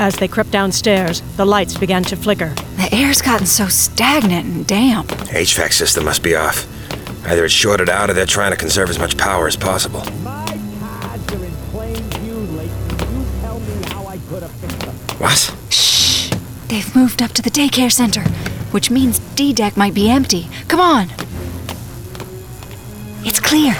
As they crept downstairs, the lights began to flicker. The air's gotten so stagnant and damp. HVAC system must be off. Either it's shorted out or they're trying to conserve as much power as possible. My pads are in plain view, Layton. You tell me how I could have fixed them. What? Shh! They've moved up to the daycare center, which means D-deck might be empty. Come on! It's clear.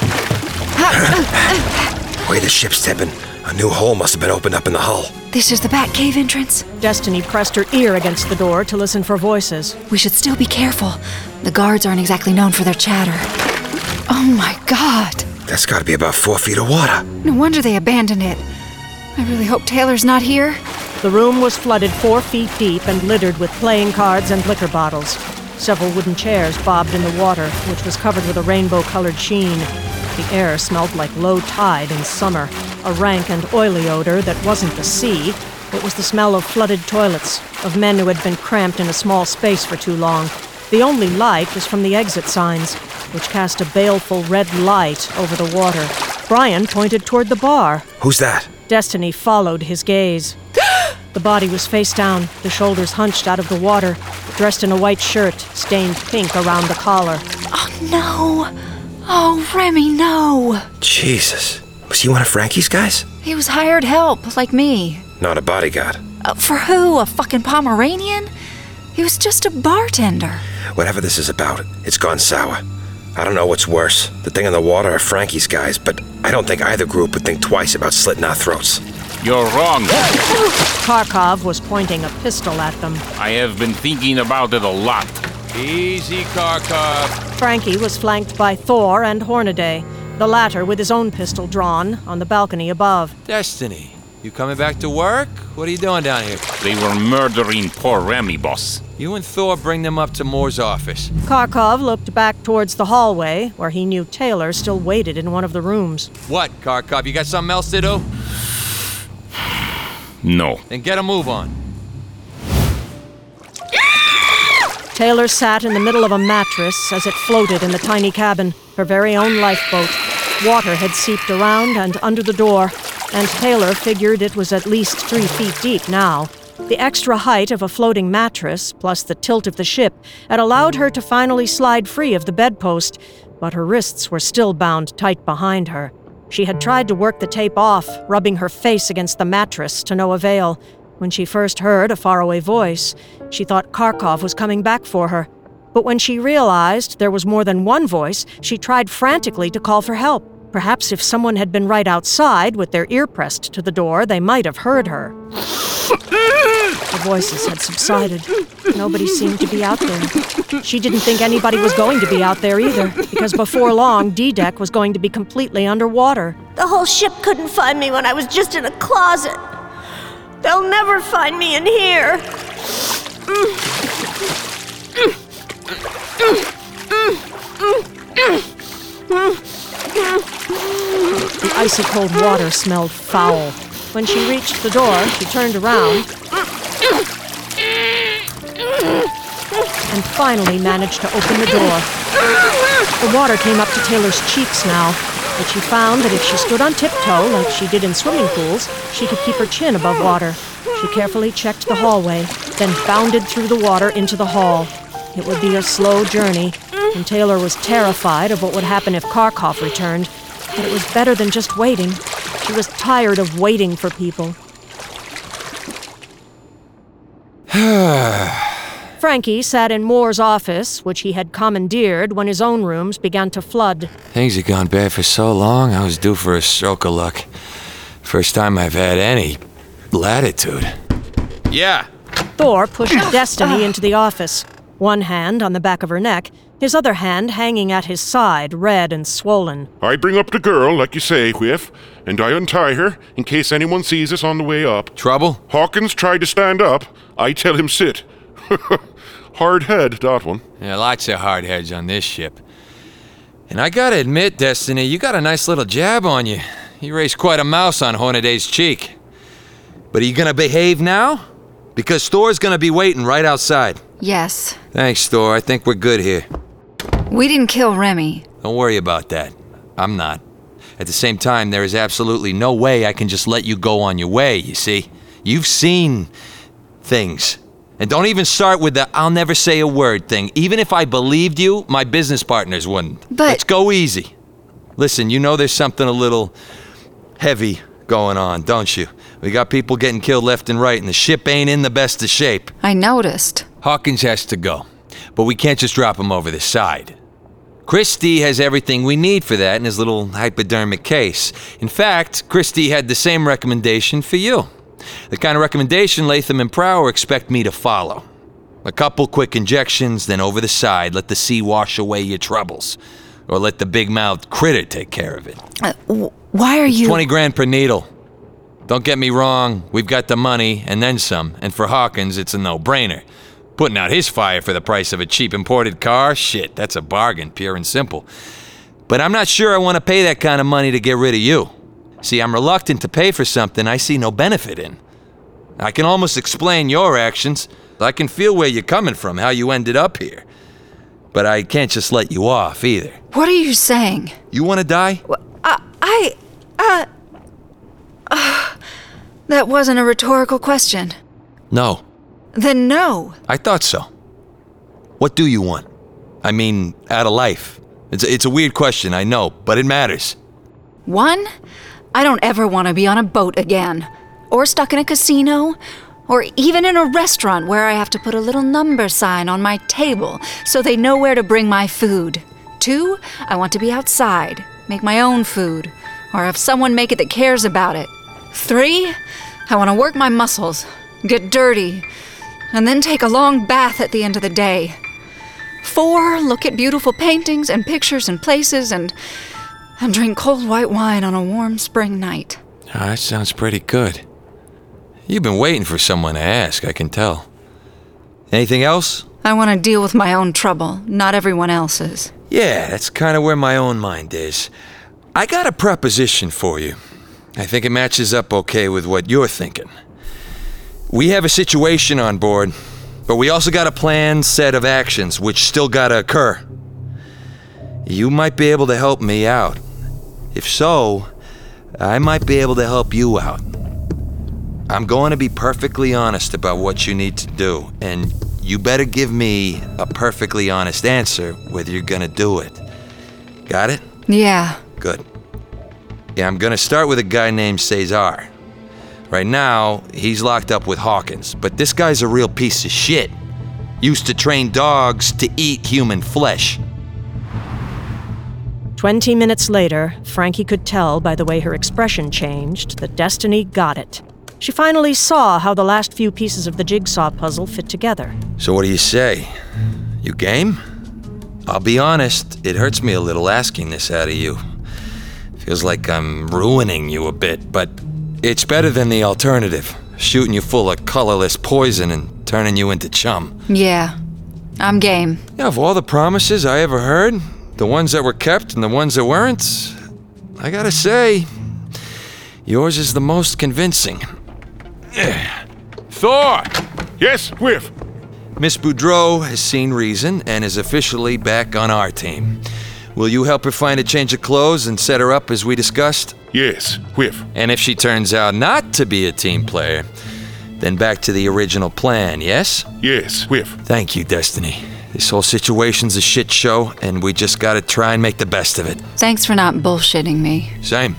The way the ship's tipping, a new hole must have been opened up in the hull. This is the Batcave entrance. Destiny pressed her ear against the door to listen for voices. We should still be careful. The guards aren't exactly known for their chatter. Oh my God! That's gotta be about 4 feet of water. No wonder they abandoned it. I really hope Taylor's not here. The room was flooded 4 feet deep and littered with playing cards and liquor bottles. Several wooden chairs bobbed in the water, which was covered with a rainbow-colored sheen. The air smelled like low tide in summer, a rank and oily odor that wasn't the sea. It was the smell of flooded toilets, of men who had been cramped in a small space for too long. The only light was from the exit signs, which cast a baleful red light over the water. Brian pointed toward the bar. Who's that? Destiny followed his gaze. The body was face down, the shoulders hunched out of the water, dressed in a white shirt, stained pink around the collar. Oh no! Oh, Remy, no! Jesus. Was he one of Frankie's guys? He was hired help, like me. Not a bodyguard. For who? A fucking Pomeranian? He was just a bartender. Whatever this is about, it's gone sour. I don't know what's worse, the thing in the water or Frankie's guys, but I don't think either group would think twice about slitting our throats. You're wrong. Kharkov was pointing a pistol at them. I have been thinking about it a lot. Easy, Kharkov. Frankie was flanked by Thor and Hornaday, the latter with his own pistol drawn on the balcony above. Destiny, you coming back to work? What are you doing down here? They were murdering poor Remy, boss. You and Thor bring them up to Moore's office. Kharkov looked back towards the hallway, where he knew Taylor still waited in one of the rooms. What, Kharkov? You got something else to do? No. Then get a move on. Taylor sat in the middle of a mattress as it floated in the tiny cabin, her very own lifeboat. Water had seeped around and under the door, and Taylor figured it was at least 3 feet deep now. The extra height of a floating mattress, plus the tilt of the ship, had allowed her to finally slide free of the bedpost, but her wrists were still bound tight behind her. She had tried to work the tape off, rubbing her face against the mattress to no avail. When she first heard a faraway voice, she thought Kharkov was coming back for her. But when she realized there was more than one voice, she tried frantically to call for help. Perhaps if someone had been right outside with their ear pressed to the door, they might have heard her. The voices had subsided. Nobody seemed to be out there. She didn't think anybody was going to be out there either, because before long, D-Deck was going to be completely underwater. The whole ship couldn't find me when I was just in a closet. They'll never find me in here. The icy cold water smelled foul. When she reached the door, she turned around and finally managed to open the door. The water came up to Taylor's cheeks now, but she found that if she stood on tiptoe like she did in swimming pools, she could keep her chin above water. She carefully checked the hallway, then bounded through the water into the hall. It would be a slow journey, and Taylor was terrified of what would happen if Kharkov returned. But it was better than just waiting. She was tired of waiting for people. Frankie sat in Moore's office, which he had commandeered when his own rooms began to flood. Things had gone bad for so long, I was due for a stroke of luck. First time I've had any latitude. Yeah. Thor pushed Destiny into the office, one hand on the back of her neck, his other hand hanging at his side, red and swollen. I bring up the girl, like you say, Whiff, and I untie her in case anyone sees us on the way up. Trouble? Hawkins tried to stand up. I tell him sit. Hard head, that one. Yeah, lots of hard heads on this ship. And I gotta admit, Destiny, you got a nice little jab on you. You raised quite a mouse on Hornaday's cheek. But are you gonna behave now? Because Thor's gonna be waiting right outside. Yes. Thanks, Thor. I think we're good here. We didn't kill Remy. Don't worry about that. I'm not. At the same time, there is absolutely no way I can just let you go on your way, you see? You've seen things. And don't even start with the "I'll never say a word" thing. Even if I believed you, my business partners wouldn't. But- Let's go easy. Listen, you know there's something a little heavy going on, don't you? We got people getting killed left and right, and the ship ain't in the best of shape. I noticed. Hawkins has to go, but we can't just drop him over the side. Christie has everything we need for that in his little hypodermic case. In fact, Christie had the same recommendation for you. The kind of recommendation Latham and Prower expect me to follow. A couple quick injections, then over the side, let the sea wash away your troubles. Or let the big-mouthed critter take care of it. Why are you... 20 grand per needle. Don't get me wrong, we've got the money, and then some. And for Hawkins, it's a no-brainer. Putting out his fire for the price of a cheap imported car? Shit, that's a bargain, pure and simple. But I'm not sure I want to pay that kind of money to get rid of you. See, I'm reluctant to pay for something I see no benefit in. I can almost explain your actions. I can feel where you're coming from, how you ended up here. But I can't just let you off, either. What are you saying? You want to die? That wasn't a rhetorical question. No. Then no. I thought so. What do you want? I mean, out of life. It's a weird question, I know, but it matters. One, I don't ever want to be on a boat again. Or stuck in a casino. Or even in a restaurant where I have to put a little number sign on my table so they know where to bring my food. Two, I want to be outside, make my own food, or have someone make it that cares about it. Three, I want to work my muscles, get dirty, and then take a long bath at the end of the day. Four, look at beautiful paintings and pictures and places and drink cold white wine on a warm spring night. Oh, that sounds pretty good. You've been waiting for someone to ask, I can tell. Anything else? I want to deal with my own trouble, not everyone else's. Yeah, that's kind of where my own mind is. I got a proposition for you. I think it matches up okay with what you're thinking. We have a situation on board, but we also got a planned set of actions which still gotta occur. You might be able to help me out. If so, I might be able to help you out. I'm going to be perfectly honest about what you need to do, and you better give me a perfectly honest answer whether you're gonna do it. Got it? Yeah. Good. Yeah, I'm gonna start with a guy named Cesar. Right now, he's locked up with Hawkins, but this guy's a real piece of shit. Used to train dogs to eat human flesh. 20 minutes later, Frankie could tell by the way her expression changed that Destiny got it. She finally saw how the last few pieces of the jigsaw puzzle fit together. So what do you say? You game? I'll be honest, it hurts me a little asking this out of you. Feels like I'm ruining you a bit, but it's better than the alternative. Shooting you full of colorless poison and turning you into chum. Yeah. I'm game. Yeah, of all the promises I ever heard, the ones that were kept and the ones that weren't, I gotta say, yours is the most convincing. Thor! Yes, Whiff. Miss Boudreau has seen reason and is officially back on our team. Will you help her find a change of clothes and set her up as we discussed? Yes, Whiff. And if she turns out not to be a team player, then back to the original plan, yes? Yes, Whiff. Thank you, Destiny. This whole situation's a shit show, and we just gotta try and make the best of it. Thanks for not bullshitting me. Same.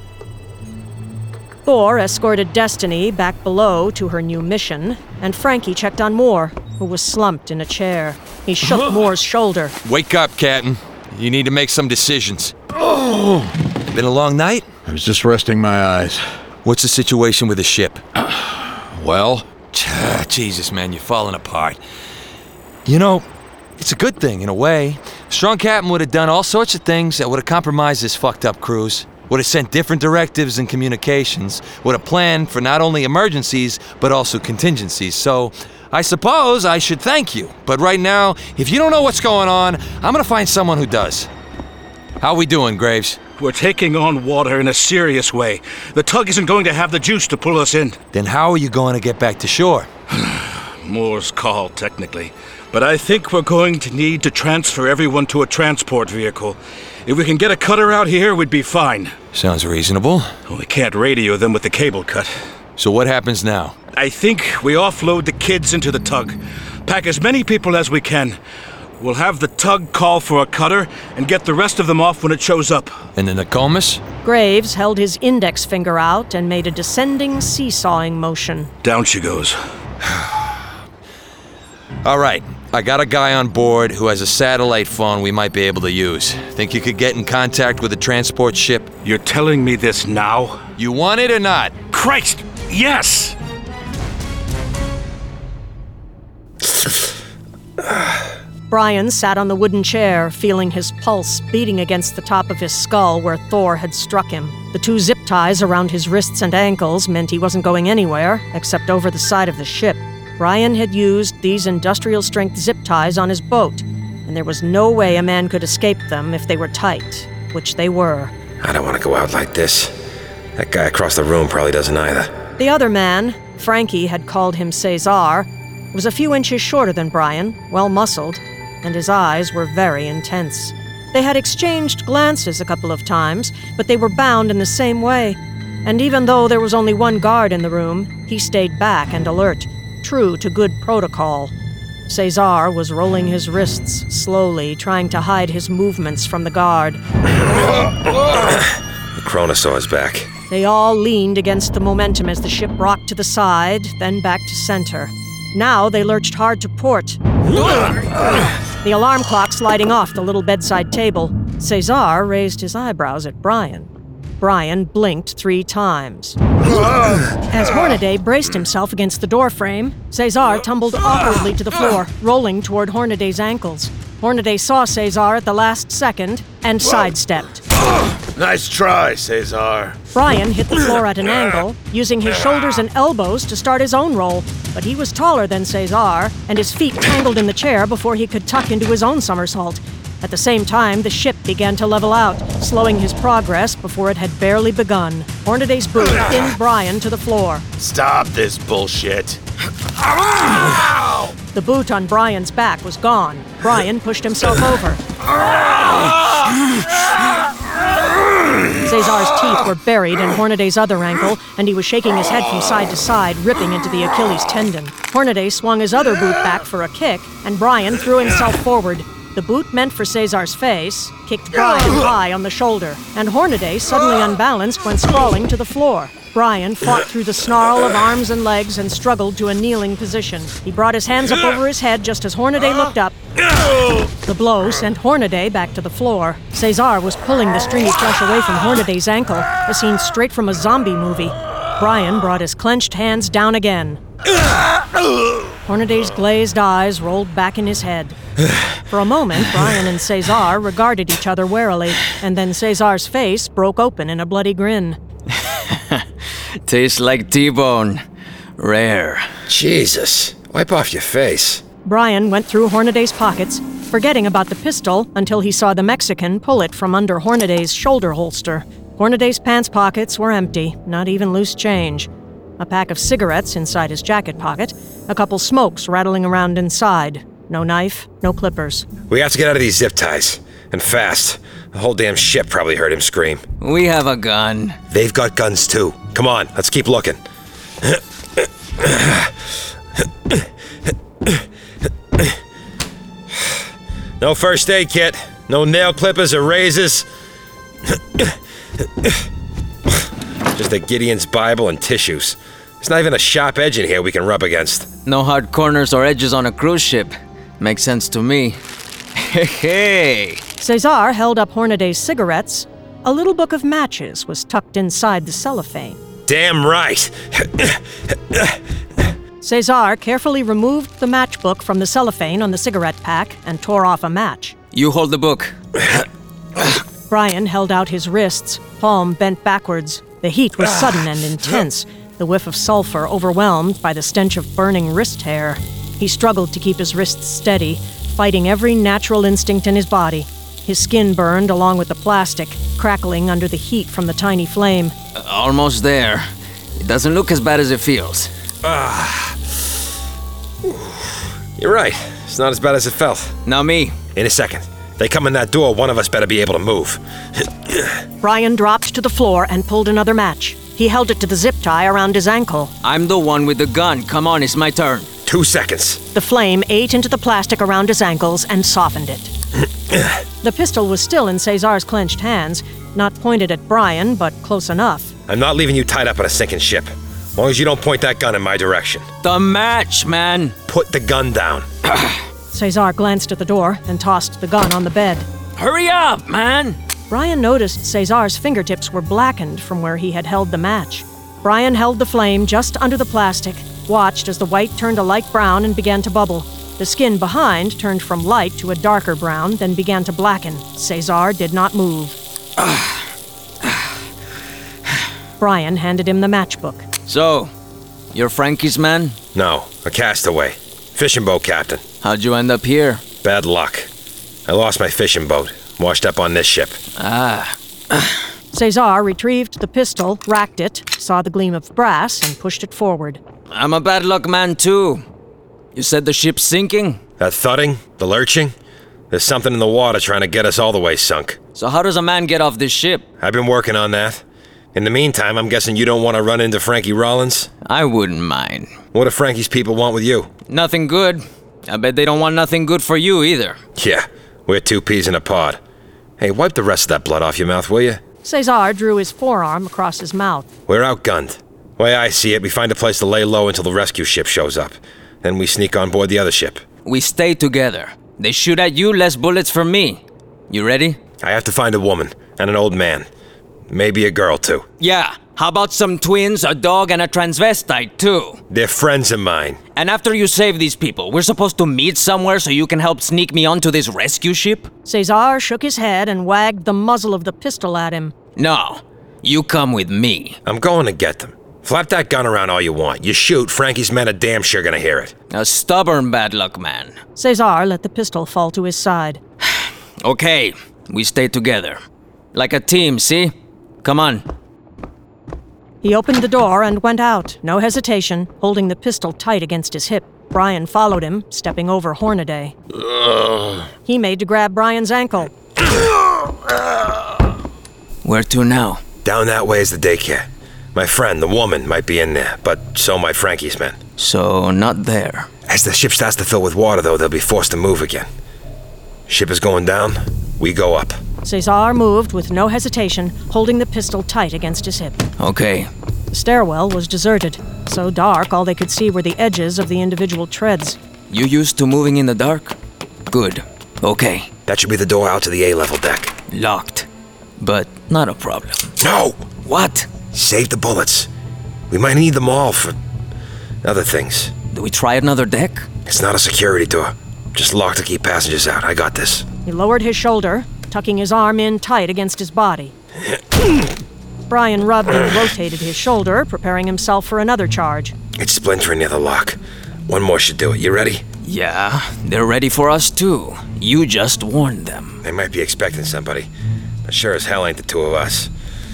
Thor escorted Destiny back below to her new mission, and Frankie checked on Moore, who was slumped in a chair. He shook Moore's shoulder. Wake up, Captain. You need to make some decisions. Been a long night? I was just resting my eyes. What's the situation with the ship? Well? Jesus, man, you're falling apart. You know, it's a good thing in a way. A strong captain would have done all sorts of things that would have compromised this fucked up cruise. Would have sent different directives and communications. Would have planned for not only emergencies, but also contingencies. So, I suppose I should thank you. But right now, if you don't know what's going on, I'm gonna find someone who does. How we doing, Graves? We're taking on water in a serious way. The tug isn't going to have the juice to pull us in. Then how are you going to get back to shore? Moore's call, technically. But I think we're going to need to transfer everyone to a transport vehicle. If we can get a cutter out here, we'd be fine. Sounds reasonable. We can't radio them with the cable cut. So what happens now? I think we offload the kids into the tug. Pack as many people as we can. We'll have the tug call for a cutter and get the rest of them off when it shows up. And the Nokomis? Graves held his index finger out and made a descending seesawing motion. Down she goes. All right, I got a guy on board who has a satellite phone we might be able to use. Think you could get in contact with a transport ship? You're telling me this now? You want it or not? Christ, yes! Brian sat on the wooden chair, feeling his pulse beating against the top of his skull where Thor had struck him. The 2 zip ties around his wrists and ankles meant he wasn't going anywhere, except over the side of the ship. Brian had used these industrial-strength zip ties on his boat, and there was no way a man could escape them if they were tight, which they were. I don't want to go out like this. That guy across the room probably doesn't either. The other man, Frankie had called him Cesar, was a few inches shorter than Brian, well-muscled, and his eyes were very intense. They had exchanged glances a couple of times, but they were bound in the same way. And even though there was only one guard in the room, he stayed back and alert, true to good protocol. Cesar was rolling his wrists slowly, trying to hide his movements from the guard. The Chronosaw's back. They all leaned against the momentum as the ship rocked to the side, then back to center. Now they lurched hard to port. The alarm clock sliding off the little bedside table. Cesar raised his eyebrows at Brian. Brian blinked 3 times. As Hornaday braced himself against the doorframe, Cesar tumbled awkwardly to the floor, rolling toward Hornaday's ankles. Hornaday saw Cesar at the last second and sidestepped. Nice try, Cesar. Brian hit the floor at an angle, using his shoulders and elbows to start his own roll, but he was taller than Cesar, and his feet tangled in the chair before he could tuck into his own somersault. At the same time, the ship began to level out, slowing his progress before it had barely begun. Hornaday's boot pinned Brian to the floor. Stop this bullshit. The boot on Brian's back was gone. Brian pushed himself over. Cesar's teeth were buried in Hornaday's other ankle, and he was shaking his head from side to side, ripping into the Achilles tendon. Hornaday swung his other boot back for a kick, and Brian threw himself forward. The boot meant for Cesar's face kicked Brian high on the shoulder, and Hornaday, suddenly unbalanced, went sprawling to the floor. Brian fought through the snarl of arms and legs and struggled to a kneeling position. He brought his hands up over his head just as Hornaday looked up. The blow sent Hornaday back to the floor. Cesar was pulling the stringy flesh away from Hornaday's ankle, a scene straight from a zombie movie. Brian brought his clenched hands down again. Hornaday's glazed eyes rolled back in his head. For a moment, Brian and Cesar regarded each other warily, and then Cesar's face broke open in a bloody grin. Tastes like T-bone. Rare. Jesus, wipe off your face. Brian went through Hornaday's pockets, forgetting about the pistol until he saw the Mexican pull it from under Hornaday's shoulder holster. Hornaday's pants pockets were empty, not even loose change. A pack of cigarettes inside his jacket pocket, a couple smokes rattling around inside. No knife, no clippers. We have to get out of these zip ties. And fast. The whole damn ship probably heard him scream. We have a gun. They've got guns too. Come on, let's keep looking. No first aid kit. No nail clippers or razors. Just a Gideon's Bible and tissues. There's not even a sharp edge in here we can rub against. No hard corners or edges on a cruise ship. Makes sense to me. Hey! Cesar held up Hornaday's cigarettes. A little book of matches was tucked inside the cellophane. Damn right! Cesar carefully removed the matchbook from the cellophane on the cigarette pack and tore off a match. You hold the book. Brian held out his wrists, palm bent backwards. The heat was sudden and intense, the whiff of sulfur overwhelmed by the stench of burning wrist hair. He struggled to keep his wrists steady, fighting every natural instinct in his body. His skin burned along with the plastic, crackling under the heat from the tiny flame. Almost there. It doesn't look as bad as it feels. You're right. It's not as bad as it felt. Now me. In a second. They come in that door, one of us better be able to move. Brian dropped to the floor and pulled another match. He held it to the zip tie around his ankle. I'm the one with the gun. Come on, it's my turn. 2 seconds. The flame ate into the plastic around his ankles and softened it. The pistol was still in Cesar's clenched hands, not pointed at Brian, but close enough. I'm not leaving you tied up on a sinking ship. As long as you don't point that gun in my direction. The match, man. Put the gun down. Cesar glanced at the door and tossed the gun on the bed. Hurry up, man. Brian noticed Cesar's fingertips were blackened from where he had held the match. Brian held the flame just under the plastic, watched as the white turned a light brown and began to bubble. The skin behind turned from light to a darker brown, then began to blacken. Cesar did not move. Brian handed him the matchbook. So, you're Frankie's man? No, a castaway. Fishing boat captain. How'd you end up here? Bad luck. I lost my fishing boat. Washed up on this ship. Cesar retrieved the pistol, racked it, saw the gleam of brass, and pushed it forward. I'm a bad luck man, too. You said the ship's sinking? That thudding, the lurching, there's something in the water trying to get us all the way sunk. So how does a man get off this ship? I've been working on that. In the meantime, I'm guessing you don't want to run into Frankie Rollins? I wouldn't mind. What do Frankie's people want with you? Nothing good. I bet they don't want nothing good for you either. Yeah, we're 2 peas in a pod. Hey, wipe the rest of that blood off your mouth, will you? Cesar drew his forearm across his mouth. We're outgunned. Way I see it, we find a place to lay low until the rescue ship shows up. Then we sneak on board the other ship. We stay together. They shoot at you, less bullets for me. You ready? I have to find a woman and an old man. Maybe a girl, too. Yeah. How about some twins, a dog, and a transvestite, too? They're friends of mine. And after you save these people, we're supposed to meet somewhere so you can help sneak me onto this rescue ship? Cesar shook his head and wagged the muzzle of the pistol at him. No. You come with me. I'm going to get them. Flap that gun around all you want. You shoot, Frankie's men are damn sure gonna hear it. A stubborn bad luck man. Cesar let the pistol fall to his side. Okay, we stay together. Like a team, see? Come on. He opened the door and went out, no hesitation, holding the pistol tight against his hip. Brian followed him, stepping over Hornaday. He made to grab Brian's ankle. Where to now? Down that way is the daycare. My friend, the woman, might be in there, but so might Frankie's men. So, not there. As the ship starts to fill with water, though, they'll be forced to move again. Ship is going down, we go up. Cesar moved with no hesitation, holding the pistol tight against his hip. Okay. The stairwell was deserted. So dark, all they could see were the edges of the individual treads. You used to moving in the dark? Good. Okay. That should be the door out to the A-level deck. Locked. But not a problem. No! What? Save the bullets. We might need them all for other things. Do we try another deck? It's not a security door. Just locked to keep passengers out. I got this. He lowered his shoulder, tucking his arm in tight against his body. Brian rubbed and rotated his shoulder, preparing himself for another charge. It's splintering near the lock. One more should do it. You ready? Yeah, they're ready for us too. You just warned them. They might be expecting somebody, but sure as hell ain't the 2 of us.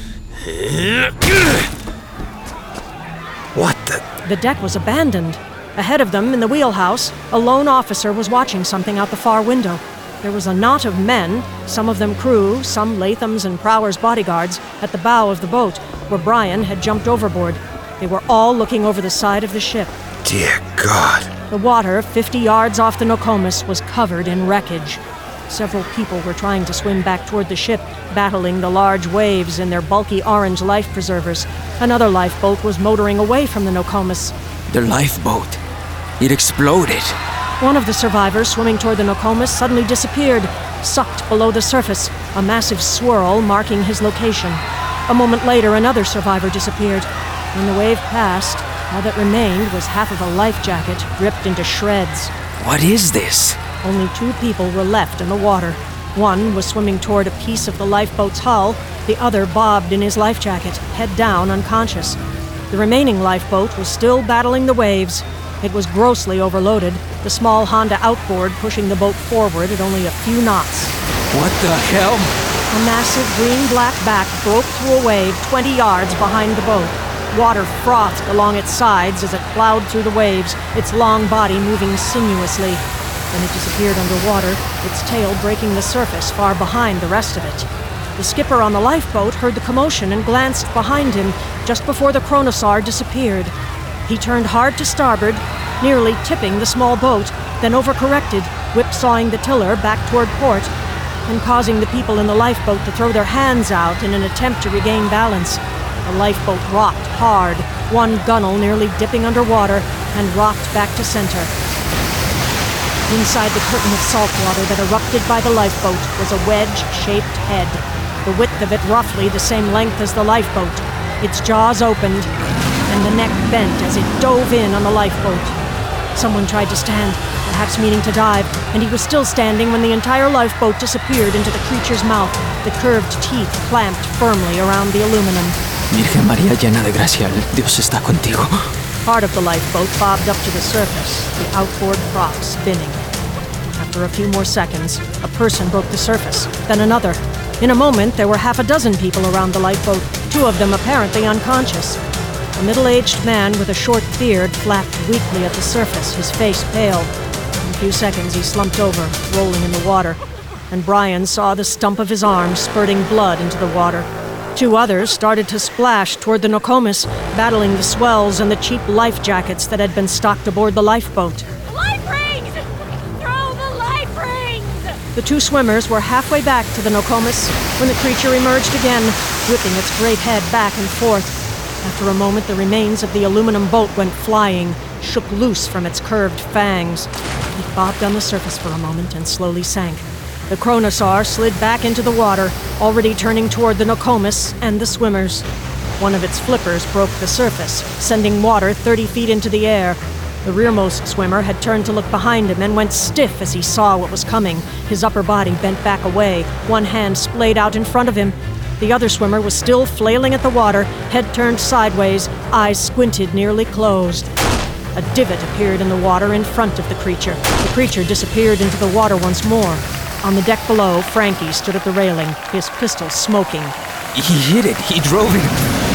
What the? The deck was abandoned. Ahead of them, in the wheelhouse, a lone officer was watching something out the far window. There was a knot of men, some of them crew, some Latham's and Prower's bodyguards, at the bow of the boat, where Brian had jumped overboard. They were all looking over the side of the ship. Dear God. The water, 50 yards off the Nokomis, was covered in wreckage. Several people were trying to swim back toward the ship, battling the large waves in their bulky orange life preservers. Another lifeboat was motoring away from the Nokomis. The lifeboat. It exploded. One of the survivors swimming toward the Nokomis suddenly disappeared, sucked below the surface, a massive swirl marking his location. A moment later, another survivor disappeared. When the wave passed, all that remained was half of a life jacket ripped into shreds. What is this? Only 2 people were left in the water. One was swimming toward a piece of the lifeboat's hull. The other bobbed in his life jacket, head down, unconscious. The remaining lifeboat was still battling the waves. It was grossly overloaded, the small Honda outboard pushing the boat forward at only a few knots. What the hell? A massive green-black back broke through a wave 20 yards behind the boat. Water frothed along its sides as it plowed through the waves, its long body moving sinuously. Then it disappeared underwater, its tail breaking the surface far behind the rest of it. The skipper on the lifeboat heard the commotion and glanced behind him just before the Kronosaur disappeared. He turned hard to starboard, nearly tipping the small boat, then overcorrected, whipsawing the tiller back toward port, and causing the people in the lifeboat to throw their hands out in an attempt to regain balance. The lifeboat rocked hard, one gunwale nearly dipping underwater, and rocked back to center. Inside the curtain of salt water that erupted by the lifeboat was a wedge-shaped head, the width of it roughly the same length as the lifeboat. Its jaws opened, and the neck bent as it dove in on the lifeboat. Someone tried to stand, perhaps meaning to dive, and he was still standing when the entire lifeboat disappeared into the creature's mouth, the curved teeth clamped firmly around the aluminum. Virgen María llena de gracia, Dios está contigo. Part of the lifeboat bobbed up to the surface, the outboard prop spinning. After a few more seconds, a person broke the surface, then another. In a moment, there were half a dozen people around the lifeboat, two of them apparently unconscious. A middle-aged man with a short beard flapped weakly at the surface, his face pale. In a few seconds, he slumped over, rolling in the water, and Brian saw the stump of his arm spurting blood into the water. Two others started to splash toward the Nokomis, battling the swells and the cheap life jackets that had been stocked aboard the lifeboat. Life rings! Throw the life rings! The two swimmers were halfway back to the Nokomis when the creature emerged again, whipping its great head back and forth. After a moment, the remains of the aluminum boat went flying, shook loose from its curved fangs. It bobbed on the surface for a moment and slowly sank. The Kronosaur slid back into the water, already turning toward the Nokomis and the swimmers. One of its flippers broke the surface, sending water 30 feet into the air. The rearmost swimmer had turned to look behind him and went stiff as he saw what was coming. His upper body bent back away, one hand splayed out in front of him. The other swimmer was still flailing at the water, head turned sideways, eyes squinted, nearly closed. A divot appeared in the water in front of the creature. The creature disappeared into the water once more. On the deck below, Frankie stood at the railing, his pistol smoking. He hit it. He drove it.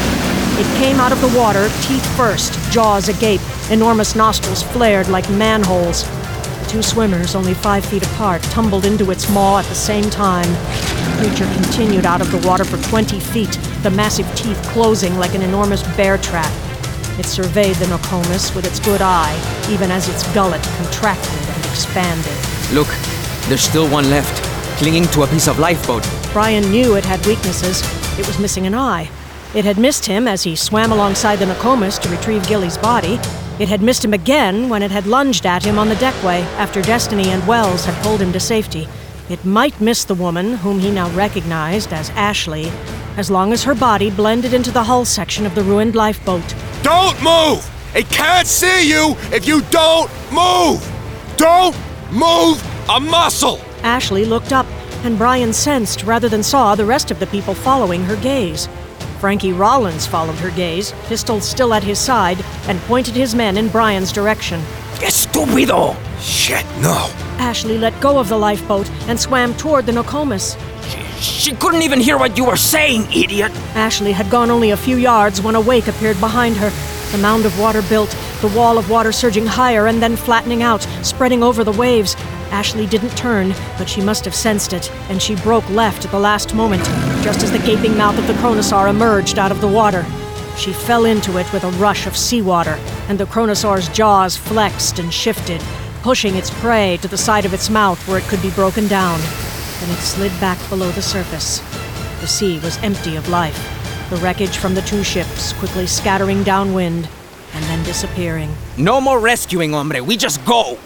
It came out of the water, teeth first, jaws agape, enormous nostrils flared like manholes. The two swimmers, only 5 feet apart, tumbled into its maw at the same time. The creature continued out of the water for 20 feet, the massive teeth closing like an enormous bear trap. It surveyed the Nokomis with its good eye, even as its gullet contracted and expanded. Look, there's still one left, clinging to a piece of lifeboat. Brian knew it had weaknesses. It was missing an eye. It had missed him as he swam alongside the Nokomis to retrieve Gilly's body. It had missed him again when it had lunged at him on the deckway after Destiny and Wells had pulled him to safety. It might miss the woman, whom he now recognized as Ashley, as long as her body blended into the hull section of the ruined lifeboat. Don't move! It can't see you if you don't move! Don't move a muscle! Ashley looked up, and Brian sensed, rather than saw, the rest of the people following her gaze. Frankie Rollins followed her gaze, pistol still at his side, and pointed his men in Brian's direction. Estúpido! Shit, no. Ashley let go of the lifeboat and swam toward the Nokomis. She couldn't even hear what you were saying, idiot! Ashley had gone only a few yards when a wake appeared behind her. The mound of water built, the wall of water surging higher and then flattening out, spreading over the waves. Ashley didn't turn, but she must have sensed it, and she broke left at the last moment, just as the gaping mouth of the Kronosaur emerged out of the water. She fell into it with a rush of seawater, and the Kronosaur's jaws flexed and shifted, pushing its prey to the side of its mouth where it could be broken down. Then it slid back below the surface. The sea was empty of life, the wreckage from the two ships quickly scattering downwind and then disappearing. No more rescuing, hombre. We just go.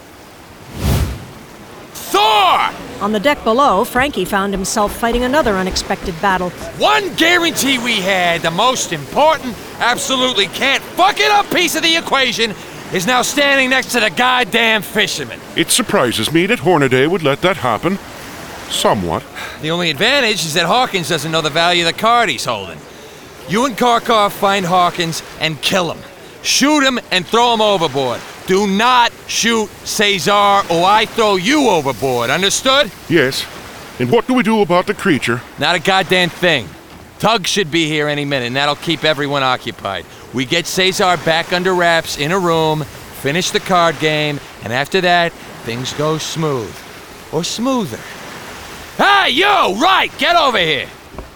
Thor! On the deck below, Frankie found himself fighting another unexpected battle. One guarantee we had, the most important, absolutely can't fuck it up piece of the equation, is now standing next to the goddamn fisherman. It surprises me that Hornaday would let that happen. Somewhat. The only advantage is that Hawkins doesn't know the value of the card he's holding. You and Karkov find Hawkins and kill him. Shoot him and throw him overboard. Do not shoot Cesar or I throw you overboard, understood? Yes. And what do we do about the creature? Not a goddamn thing. Tug should be here any minute, and that'll keep everyone occupied. We get Cesar back under wraps in a room, finish the card game, and after that, things go smooth. Or smoother. Hey, you! Right! Get over here!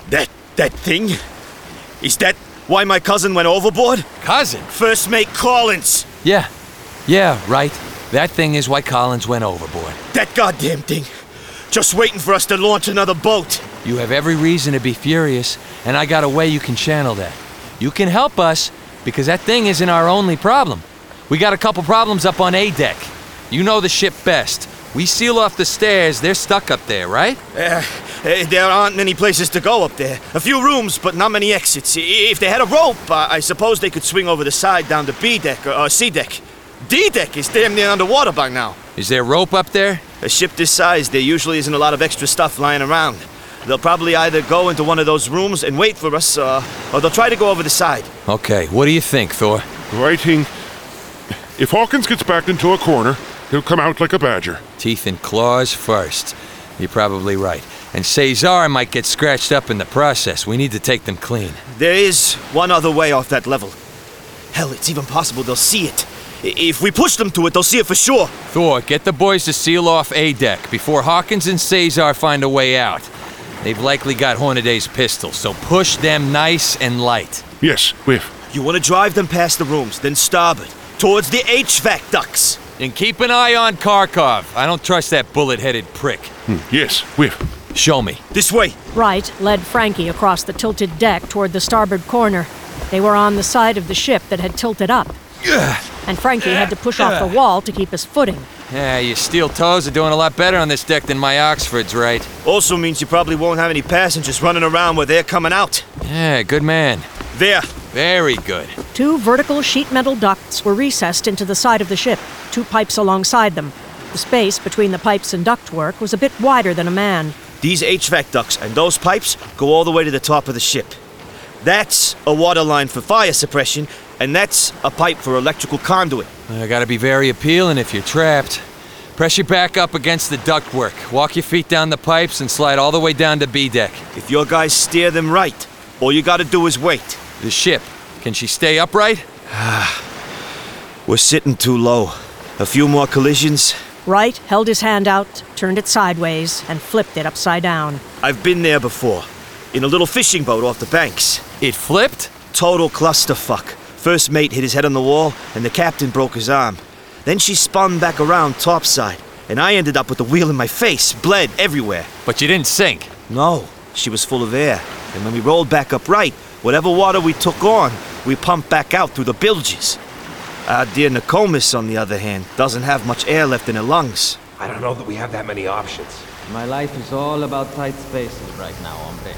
That thing? Is that why my cousin went overboard? Cousin? First Mate Collins! Yeah, right. That thing is why Collins went overboard. That goddamn thing! Just waiting for us to launch another boat! You have every reason to be furious, and I got a way you can channel that. You can help us, because that thing isn't our only problem. We got a couple problems up on A deck. You know the ship best. We seal off the stairs, they're stuck up there, right? There aren't many places to go up there. A few rooms, but not many exits. If they had a rope, I suppose they could swing over the side down to B deck or C deck. D deck is damn near underwater by now. Is there rope up there? A ship this size, there usually isn't a lot of extra stuff lying around. They'll probably either go into one of those rooms and wait for us, or they'll try to go over the side. Okay, what do you think, Thor? I think if Hawkins gets backed into a corner, he'll come out like a badger. Teeth and claws first. You're probably right. And Cesar might get scratched up in the process. We need to take them clean. There is one other way off that level. Hell, it's even possible they'll see it. If we push them to it, they'll see it for sure. Thor, get the boys to seal off A deck before Hawkins and Cesar find a way out. They've likely got Hornaday's pistol, so push them nice and light. Yes, Whiff. You want to drive them past the rooms, then starboard, towards the HVAC ducts. And keep an eye on Kharkov. I don't trust that bullet-headed prick. Yes, Whiff. Show me. This way. Wright led Frankie across the tilted deck toward the starboard corner. They were on the side of the ship that had tilted up. And Frankie had to push off the wall to keep his footing. Yeah, your steel toes are doing a lot better on this deck than my Oxfords, right? Also means you probably won't have any passengers running around where they're coming out. Yeah, good man. There. Very good. 2 vertical sheet metal ducts were recessed into the side of the ship, 2 pipes alongside them. The space between the pipes and ductwork was a bit wider than a man. These HVAC ducts and those pipes go all the way to the top of the ship. That's a water line for fire suppression, and that's a pipe for electrical conduit. Gotta be very appealing if you're trapped. Press your back up against the ductwork. Walk your feet down the pipes and slide all the way down to B deck. If your guys steer them right, all you gotta do is wait. The ship, can she stay upright? We're sitting too low. A few more collisions. Wright held his hand out, turned it sideways, and flipped it upside down. I've been there before. In a little fishing boat off the banks. It flipped? Total clusterfuck. First mate hit his head on the wall, and the captain broke his arm. Then she spun back around topside, and I ended up with the wheel in my face, bled everywhere. But you didn't sink? No, she was full of air. And when we rolled back upright, whatever water we took on, we pumped back out through the bilges. Our dear Nokomis, on the other hand, doesn't have much air left in her lungs. I don't know that we have that many options. My life is all about tight spaces right now, hombre.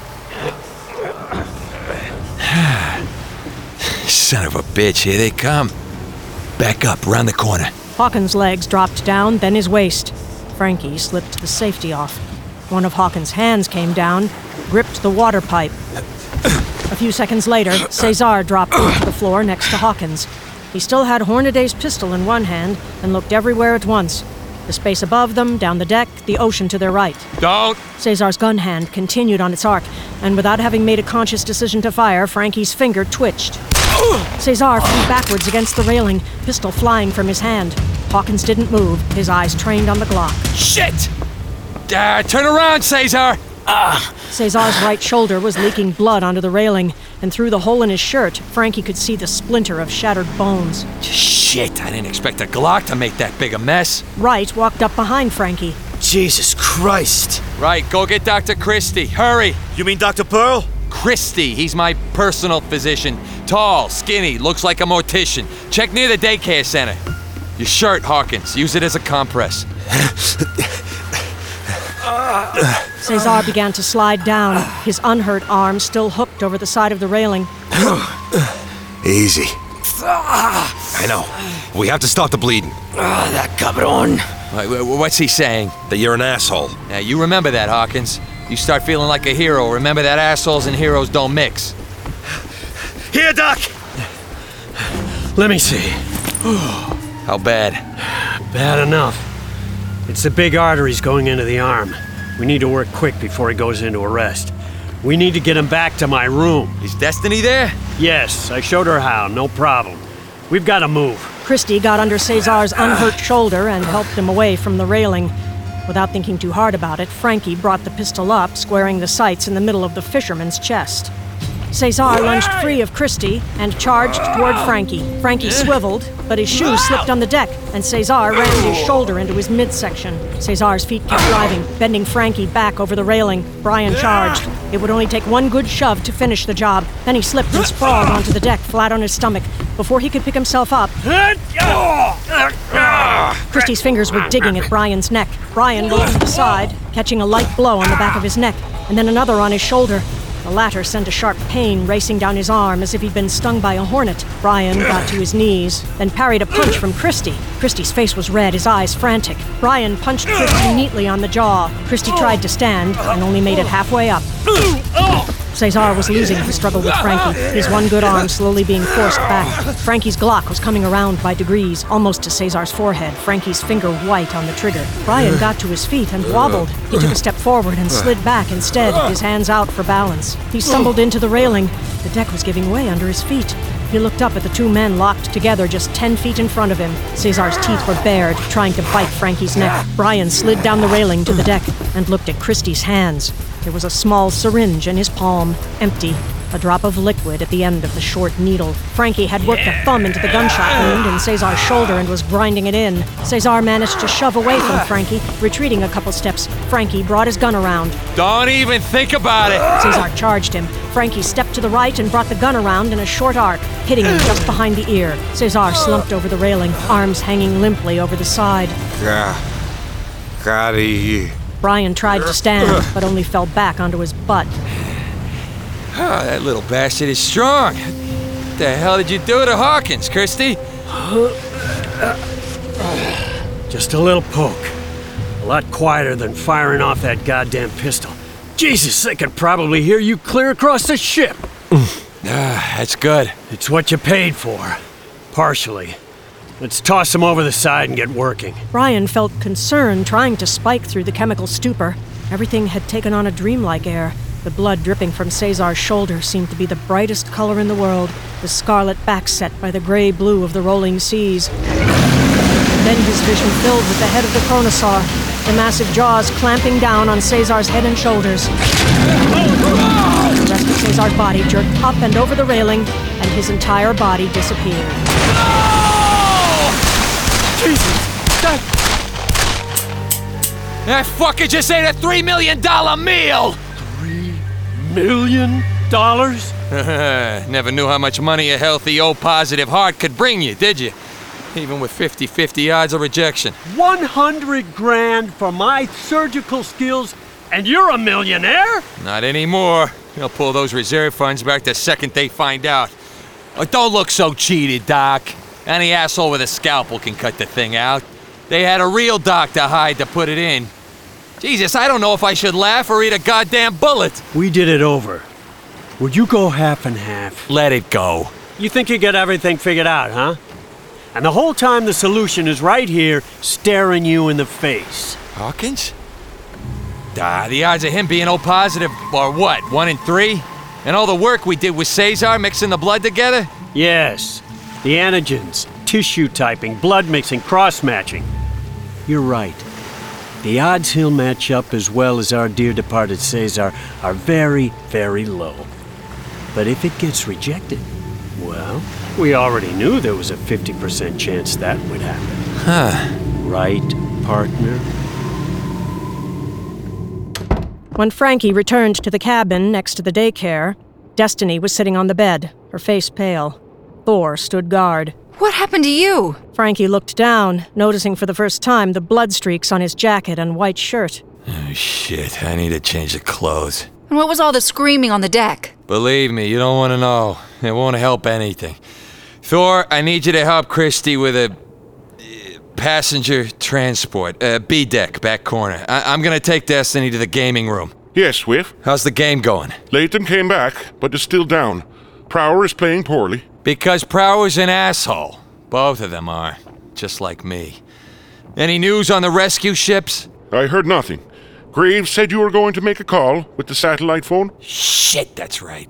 Son of a bitch, here they come. Back up, round the corner. Hawkins' legs dropped down, then his waist. Frankie slipped the safety off. One of Hawkins' hands came down, gripped the water pipe. A few seconds later, Cesar dropped onto the floor next to Hawkins. He still had Hornaday's pistol in one hand and looked everywhere at once. The space above them, down the deck, the ocean to their right. Don't! Cesar's gun hand continued on its arc, and without having made a conscious decision to fire, Frankie's finger twitched. Cesar flew backwards against the railing, pistol flying from his hand. Hawkins didn't move, his eyes trained on the Glock. Shit! Turn around, Cesar! Cesar's right shoulder was leaking blood onto the railing, and through the hole in his shirt, Frankie could see the splinter of shattered bones. Shit, I didn't expect a Glock to make that big a mess. Wright walked up behind Frankie. Jesus Christ! Right, go get Dr. Christie. Hurry! You mean Dr. Pearl? Christie, he's my personal physician. Tall, skinny, looks like a mortician. Check near the daycare center. Your shirt, Hawkins. Use it as a compress. Cesar began to slide down, his unhurt arm still hooked over the side of the railing. Easy. I know. We have to stop the bleeding. That cabron. What's he saying? That you're an asshole. Yeah, you remember that, Hawkins. You start feeling like a hero. Remember that assholes and heroes don't mix. Here, Doc! Let me see. How bad? Bad enough. It's the big arteries going into the arm. We need to work quick before he goes into arrest. We need to get him back to my room. Is Destiny there? Yes, I showed her how, no problem. We've got to move. Christie got under Cesar's unhurt shoulder and helped him away from the railing. Without thinking too hard about it, Frankie brought the pistol up, squaring the sights in the middle of the fisherman's chest. Cesar lunged free of Christie and charged toward Frankie. Frankie swiveled, but his shoe slipped on the deck, and Cesar rammed his shoulder into his midsection. Cesar's feet kept driving, bending Frankie back over the railing. Brian charged. It would only take one good shove to finish the job. Then he slipped and sprawled onto the deck, flat on his stomach. Before he could pick himself up, Christie's fingers were digging at Brian's neck. Brian rolled to the side, catching a light blow on the back of his neck, and then another on his shoulder. The latter sent a sharp pain racing down his arm as if he'd been stung by a hornet. Brian got to his knees, then parried a punch from Christie. Christie's face was red, his eyes frantic. Brian punched Christie neatly on the jaw. Christie tried to stand and only made it halfway up. Cesar was losing his struggle with Frankie, his one good arm slowly being forced back. Frankie's Glock was coming around by degrees, almost to Cesar's forehead, Frankie's finger white on the trigger. Brian got to his feet and wobbled. He took a step forward and slid back instead, his hands out for balance. He stumbled into the railing. The deck was giving way under his feet. He looked up at the two men locked together just 10 feet in front of him. Cesar's teeth were bared, trying to bite Frankie's neck. Brian slid down the railing to the deck and looked at Christie's hands. There was a small syringe in his palm, empty, a drop of liquid at the end of the short needle. Frankie had worked a thumb into the gunshot wound in Cesar's shoulder and was grinding it in. Cesar managed to shove away from Frankie, retreating a couple steps. Frankie brought his gun around. Don't even think about it! Cesar charged him. Frankie stepped to the right and brought the gun around in a short arc, hitting him just behind the ear. Cesar slumped over the railing, arms hanging limply over the side. Got it. Brian tried to stand, but only fell back onto his butt. Oh, that little bastard is strong. What the hell did you do to Hawkins, Christie? Just a little poke. A lot quieter than firing off that goddamn pistol. Jesus, they could probably hear you clear across the ship. That's good. It's what you paid for. Partially. Let's toss him over the side and get working. Brian felt concern trying to spike through the chemical stupor. Everything had taken on a dreamlike air. The blood dripping from Cesar's shoulder seemed to be the brightest color in the world, the scarlet back set by the gray blue of the rolling seas. Then his vision filled with the head of the Chronosaur, the massive jaws clamping down on Cesar's head and shoulders. The rest of Cesar's body jerked up and over the railing, and his entire body disappeared. Jesus! That fucker just ate a $3 million meal! $3 million? Never knew how much money a healthy O-positive heart could bring you, did you? Even with 50-50 odds of rejection. 100 grand for my surgical skills, and you're a millionaire? Not anymore. They'll pull those reserve funds back the second they find out. Oh, don't look so cheated, Doc. Any asshole with a scalpel can cut the thing out. They had a real doctor hide to put it in. Jesus, I don't know if I should laugh or eat a goddamn bullet. We did it over. Would you go half and half? Let it go. You think you get everything figured out, huh? And the whole time the solution is right here, staring you in the face. Hawkins? The odds of him being O-positive are what, 1 in 3? And all the work we did with Cesar mixing the blood together? Yes. The antigens, tissue typing, blood mixing, cross-matching. You're right. The odds he'll match up as well as our dear departed Cesar are very, very low. But if it gets rejected, well, we already knew there was a 50% chance that would happen. Huh. Right, partner? When Frankie returned to the cabin next to the daycare, Destiny was sitting on the bed, her face pale. Thor stood guard. What happened to you? Frankie looked down, noticing for the first time the blood streaks on his jacket and white shirt. Oh, shit. I need to change the clothes. And what was all the screaming on the deck? Believe me, you don't want to know. It won't help anything. Thor, I need you to help Christie with a passenger transport. B deck, back corner. I'm gonna take Destiny to the gaming room. Yes, Whiff. How's the game going? Layton came back, but is still down. Prower is playing poorly. Because Prower's an asshole. Both of them are. Just like me. Any news on the rescue ships? I heard nothing. Graves said you were going to make a call with the satellite phone. Shit, that's right.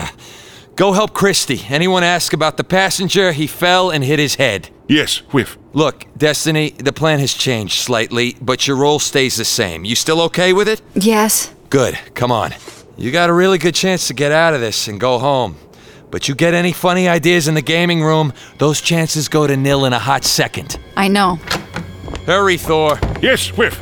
Go help Christie. Anyone ask about the passenger, he fell and hit his head. Yes, Whiff. Look, Destiny, the plan has changed slightly, but your role stays the same. You still okay with it? Yes. Good. Come on. You got a really good chance to get out of this and go home. But you get any funny ideas in the gaming room, those chances go to nil in a hot second. I know. Hurry, Thor. Yes, Whiff.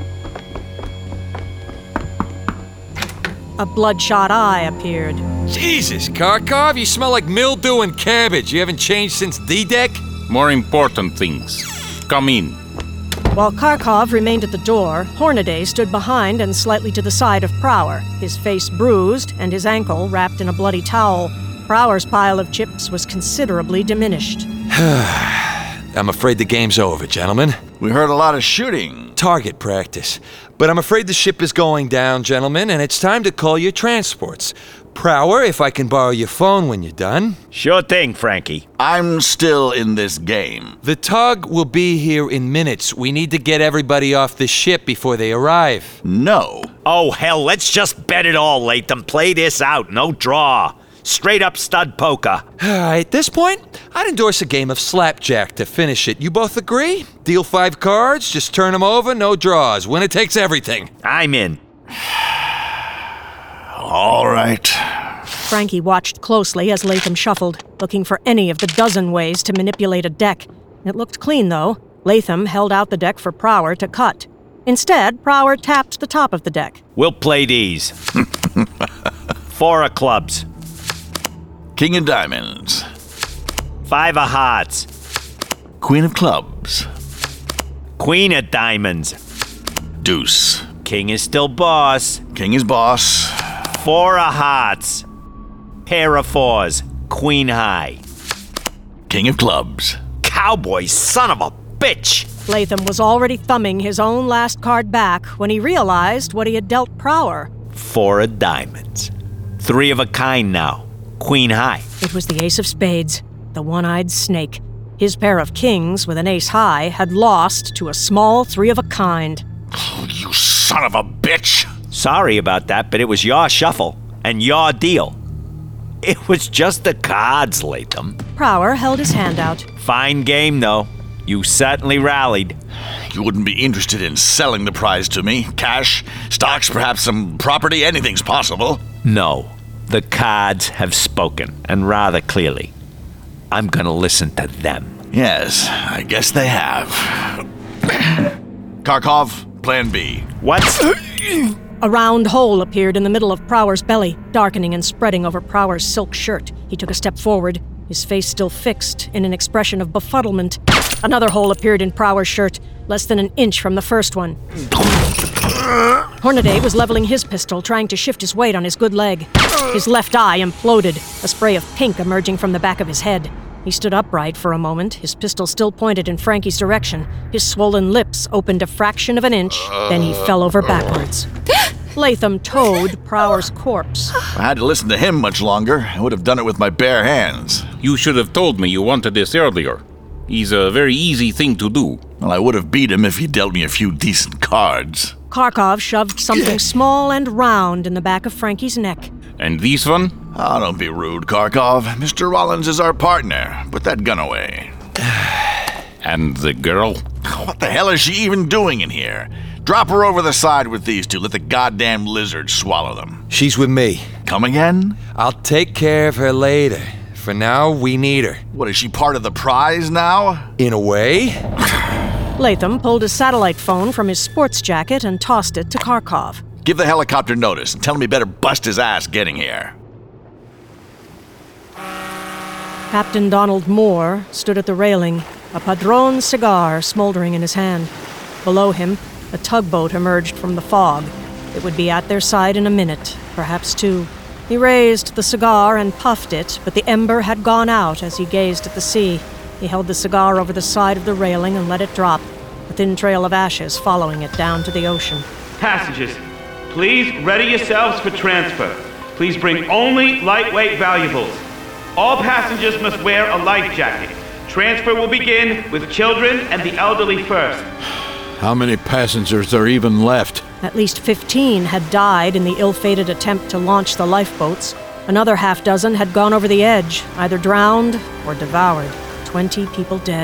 A bloodshot eye appeared. Jesus, Kharkov, you smell like mildew and cabbage. You haven't changed since D-Deck? More important things. Come in. While Kharkov remained at the door, Hornaday stood behind and slightly to the side of Prower, his face bruised and his ankle wrapped in a bloody towel. Prower's pile of chips was considerably diminished. I'm afraid the game's over, gentlemen. We heard a lot of shooting. Target practice. But I'm afraid the ship is going down, gentlemen, and it's time to call your transports. Prower, if I can borrow your phone when you're done. Sure thing, Frankie. I'm still in this game. The tug will be here in minutes. We need to get everybody off the ship before they arrive. No. Oh, hell, let's just bet it all, Latham. Play this out, no draw. Straight up stud poker. At this point, I'd endorse a game of slapjack to finish it. You both agree? Deal 5 cards, just turn them over, no draws. Winner takes everything. I'm in. All right. Frankie watched closely as Latham shuffled, looking for any of the dozen ways to manipulate a deck. It looked clean, though. Latham held out the deck for Prower to cut. Instead, Prower tapped the top of the deck. We'll play these. 4 of clubs. King of diamonds. 5 of hearts. Queen of clubs. Queen of diamonds. Deuce. King is still boss. King is boss. 4 of hearts. Pair of 4s. Queen high. King of clubs. Cowboy son of a bitch! Latham was already thumbing his own last card back when he realized what he had dealt Prower. 4 of diamonds. 3 of a kind now. Queen high. It was the ace of spades, the one-eyed snake. His pair of kings with an ace high had lost to a small 3 of a kind. Oh, you son of a bitch! Sorry about that, but it was your shuffle and your deal. It was just the cards, Latham. Prower held his hand out. Fine game, though. You certainly rallied. You wouldn't be interested in selling the prize to me? Cash, stocks, perhaps some property, anything's possible. No. The cards have spoken, and rather clearly. I'm gonna listen to them. Yes, I guess they have. Kharkov, plan B. What? A round hole appeared in the middle of Prower's belly, darkening and spreading over Prower's silk shirt. He took a step forward, his face still fixed in an expression of befuddlement. Another hole appeared in Prower's shirt, less than an inch from the first one. Hornaday was leveling his pistol, trying to shift his weight on his good leg. His left eye imploded, a spray of pink emerging from the back of his head. He stood upright for a moment, his pistol still pointed in Frankie's direction. His swollen lips opened a fraction of an inch, then he fell over backwards. Latham towed Prower's corpse. If I had to listen to him much longer, I would have done it with my bare hands. You should have told me you wanted this earlier. He's a very easy thing to do. Well, I would have beat him if he dealt me a few decent cards. Kharkov shoved something small and round in the back of Frankie's neck. And this one? Oh, don't be rude, Kharkov. Mr. Rollins is our partner. Put that gun away. And the girl? What the hell is she even doing in here? Drop her over the side with these two. Let the goddamn lizard swallow them. She's with me. Come again? I'll take care of her later. For now, we need her. What, is she part of the prize now? In a way. Latham pulled his satellite phone from his sports jacket and tossed it to Kharkov. Give the helicopter notice and tell him he better bust his ass getting here. Captain Donald Moore stood at the railing, a Padron cigar smoldering in his hand. Below him, a tugboat emerged from the fog. It would be at their side in a minute, perhaps 2. He raised the cigar and puffed it, but the ember had gone out as he gazed at the sea. He held the cigar over the side of the railing and let it drop, a thin trail of ashes following it down to the ocean. Passengers, please ready yourselves for transfer. Please bring only lightweight valuables. All passengers must wear a life jacket. Transfer will begin with children and the elderly first. How many passengers are even left? At least 15 had died in the ill-fated attempt to launch the lifeboats. Another half dozen had gone over the edge, either drowned or devoured. 20 people dead.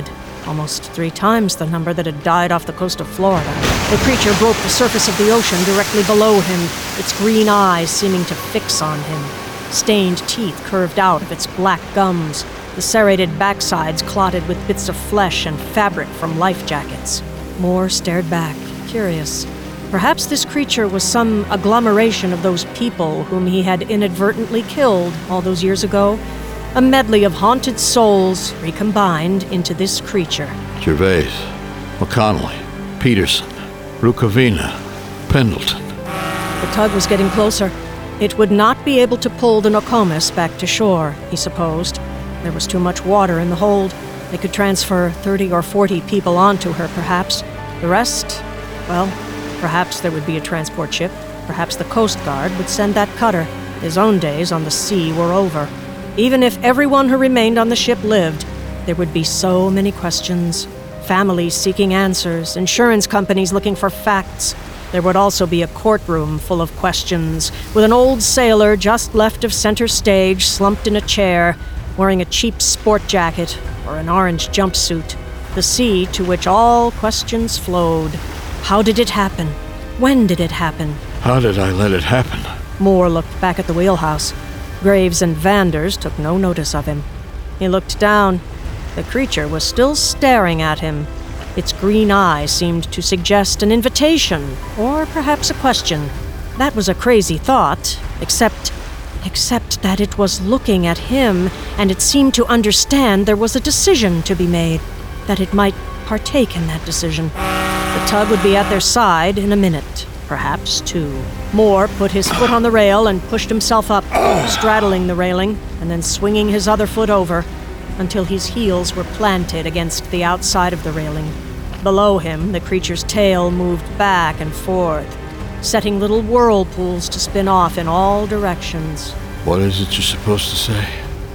almost 3 times the number that had died off the coast of Florida. The creature broke the surface of the ocean directly below him, its green eyes seeming to fix on him. Stained teeth curved out of its black gums, the serrated backsides clotted with bits of flesh and fabric from life jackets. Moore stared back, curious. Perhaps this creature was some agglomeration of those people whom he had inadvertently killed all those years ago. A medley of haunted souls recombined into this creature. Gervais, McConnelly, Peterson, Rukavina, Pendleton. The tug was getting closer. It would not be able to pull the Nokomis back to shore, he supposed. There was too much water in the hold. They could transfer 30 or 40 people onto her, perhaps. The rest, well, perhaps there would be a transport ship. Perhaps the Coast Guard would send that cutter. His own days on the sea were over. Even if everyone who remained on the ship lived, there would be so many questions. Families seeking answers, insurance companies looking for facts. There would also be a courtroom full of questions, with an old sailor just left of center stage slumped in a chair, wearing a cheap sport jacket or an orange jumpsuit. The sea to which all questions flowed. How did it happen? When did it happen? How did I let it happen? Moore looked back at the wheelhouse. Graves and Vanders took no notice of him. He looked down. The creature was still staring at him. Its green eye seemed to suggest an invitation, or perhaps a question. That was a crazy thought, except that it was looking at him, and it seemed to understand there was a decision to be made, that it might partake in that decision. The tug would be at their side in a minute, perhaps 2. Moore put his foot on the rail and pushed himself up, straddling the railing, and then swinging his other foot over, until his heels were planted against the outside of the railing. Below him, the creature's tail moved back and forth, setting little whirlpools to spin off in all directions. What is it you're supposed to say?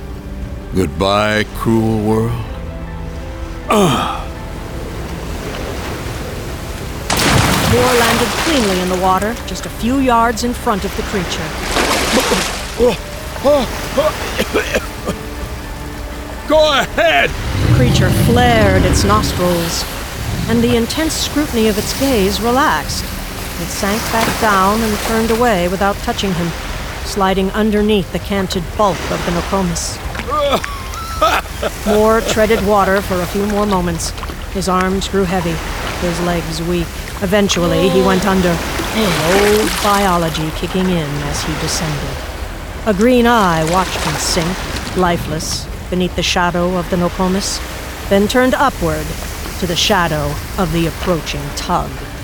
Goodbye, cruel world? Moore landed cleanly in the water, just a few yards in front of the creature. Go ahead! The creature flared its nostrils, and the intense scrutiny of its gaze relaxed. It sank back down and turned away without touching him, sliding underneath the canted bulk of the Nokomis. Moore treaded water for a few more moments. His arms grew heavy, his legs weak. Eventually, he went under, old biology kicking in as he descended. A green eye watched him sink, lifeless, beneath the shadow of the Nokomis, then turned upward to the shadow of the approaching tug.